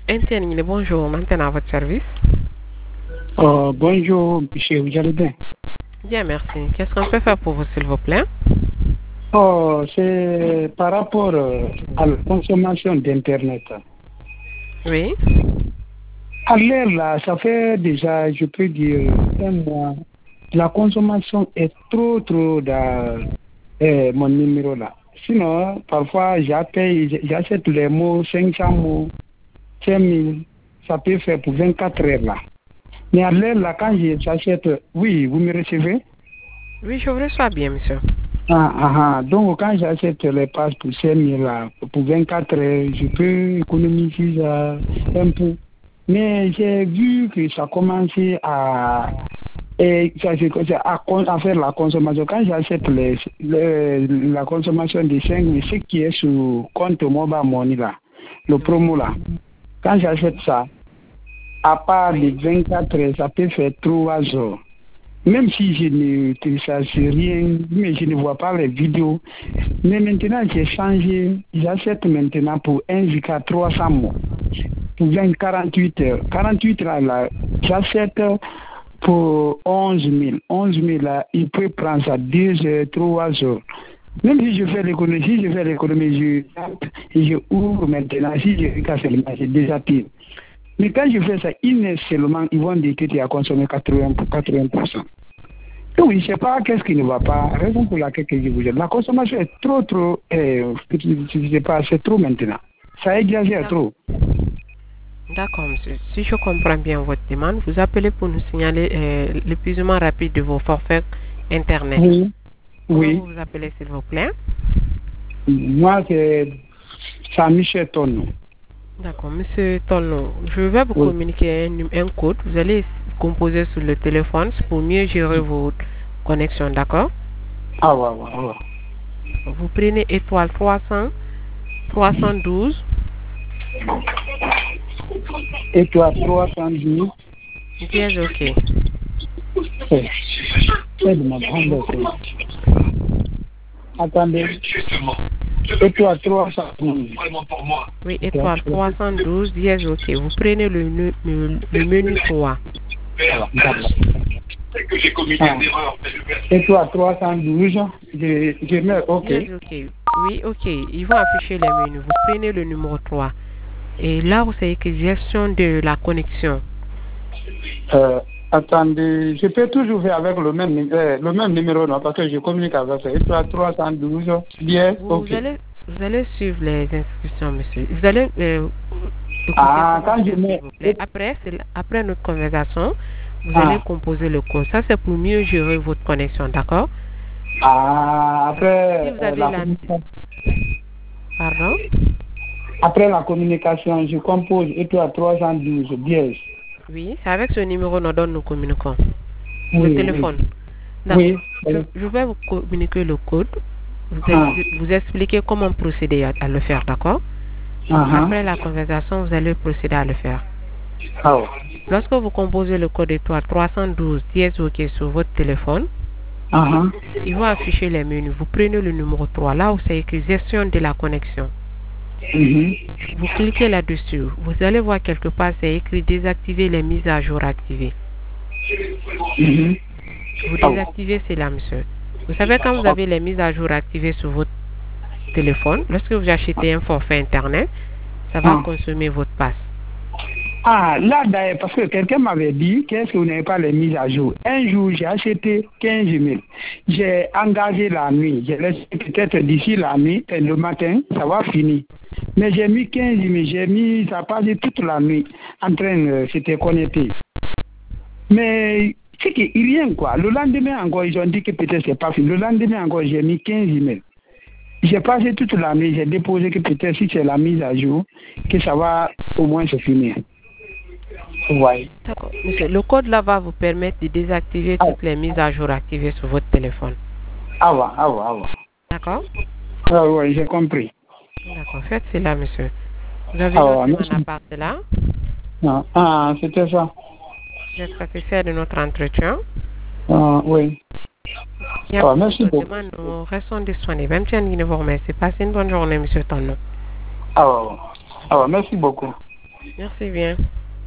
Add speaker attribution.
Speaker 1: Internet, bonjour, maintenant à votre service.
Speaker 2: Bonjour, monsieur, vous allez bien?
Speaker 1: Bien, merci. Qu'est-ce qu'on peut faire pour vous, s'il vous plaît?
Speaker 2: C'est par rapport à la consommation d'Internet.
Speaker 1: Oui.
Speaker 2: À l'heure là, ça fait déjà, je peux dire, un mois. La consommation est trop dans mon numéro là. Sinon, parfois, j'achète les mots, 500 mots, 5000. Ça peut faire pour 24 heures là. Mais à l'heure là, quand j'achète, oui, vous me recevez?
Speaker 1: Oui, je vous reçois bien, monsieur.
Speaker 2: Donc, quand j'achète les passes pour 5000 là, pour 24 heures, je peux économiser un peu. Mais j'ai vu que ça commençait à faire la consommation. Quand j'achète la consommation de 5 000, ce qui est sur compte mobile money là, le promo là, quand j'achète ça, à part les 24 heures, ça peut faire 3 heures. Même si je ne télécharge rien, mais je ne vois pas les vidéos. Mais maintenant, j'ai changé. J'achète maintenant pour 1 jusqu'à 300 mots. Pour 48 heures. 48 heures, là, j'achète pour 11 000. 11 000, là, il peut prendre ça 2 heures, 3 heures. Même si je fais l'économie, je ouvre maintenant. Si je casse le marché, je désactive. Mais quand je fais ça, ils vont dire que tu as consommé 80%. Donc, je ne sais pas qu'est-ce qui ne va pas. Raison pour laquelle je vous dis. La consommation est trop, je sais pas, c'est trop maintenant. Ça exagère trop.
Speaker 1: D'accord, monsieur. Si je comprends bien votre demande, vous appelez pour nous signaler l'épuisement rapide de vos forfaits Internet.
Speaker 2: Oui.
Speaker 1: Comment vous vous appelez, s'il vous plaît?
Speaker 2: Moi, c'est Saint-Michel Tonno.
Speaker 1: D'accord, monsieur Tonno. Je vais vous communiquer un code. Vous allez composer sur le téléphone pour mieux gérer votre connexion, d'accord?
Speaker 2: Ouais.
Speaker 1: Vous prenez étoile 312.
Speaker 2: Étoile 312.
Speaker 1: Dièse, ok.
Speaker 2: Attendez. Étoile 312.
Speaker 1: Oui, étoile 312, dièse, ok. Vous prenez le menu 3.
Speaker 2: Étoile 312, je mets OK.
Speaker 1: Dièse, ok. Oui, ok. Ils vont afficher les menus. Vous prenez le numéro 3. Et là, vous savez que gestion de la connexion.
Speaker 2: Attendez, je peux toujours faire avec le même numéro, non, parce que je communique avec ça. Étoile 312, dièse, OK.
Speaker 1: Vous allez suivre les instructions, monsieur. Vous allez
Speaker 2: quand je mets...
Speaker 1: Après notre conversation, vous allez composer le code. Ça, c'est pour mieux gérer votre connexion, d'accord?
Speaker 2: Après
Speaker 1: si vous avez Pardon?
Speaker 2: Après la communication, je compose étoile 312, dièse.
Speaker 1: Oui, c'est avec ce numéro dont nous communiquons.
Speaker 2: Oui,
Speaker 1: le téléphone.
Speaker 2: Oui.
Speaker 1: Je vais vous communiquer le code. Vous expliquer comment procéder à le faire, d'accord? Après la conversation, vous allez procéder à le faire. Lorsque vous composez le code étoile 312 dièse OK sur votre téléphone, il va afficher les menus. Vous prenez le numéro 3, là où c'est écrit gestion de la connexion. Vous cliquez là-dessus. Vous allez voir quelque part, c'est écrit désactiver les mises à jour activées. Vous désactivez cela, monsieur. Vous savez, quand vous avez les mises à jour activées sur votre téléphone, lorsque vous achetez un forfait Internet, ça va consommer votre passe.
Speaker 2: Là, d'ailleurs, parce que quelqu'un m'avait dit qu'est-ce que vous n'avez pas les mises à jour. Un jour, j'ai acheté 15 000. J'ai engagé la nuit. J'ai laissé peut-être d'ici la nuit et le matin, ça va finir. Mais j'ai mis 15 000, ça passe toute la nuit en train de s'être connecté. Mais c'est qu'il rien quoi. Le lendemain encore, ils ont dit que peut-être c'est pas fini. Le lendemain encore, j'ai mis 15 000. J'ai passé toute la nuit, j'ai déposé que peut-être si c'est la mise à jour, que ça va au moins se finir. Oui.
Speaker 1: D'accord. Monsieur, le code là va vous permettre de désactiver toutes les mises à jour activées sur votre téléphone. D'accord?
Speaker 2: Oui, j'ai compris.
Speaker 1: D'accord, faites cela, monsieur. Vous avez noté mon appart là?
Speaker 2: C'était ça.
Speaker 1: Vous êtes satisfait de notre entretien?
Speaker 2: Oui.
Speaker 1: Merci beaucoup. Nous restons disponibles. Même si on ne vous remercie. Passez une bonne journée, monsieur Tonno.
Speaker 2: Merci beaucoup.
Speaker 1: Merci bien.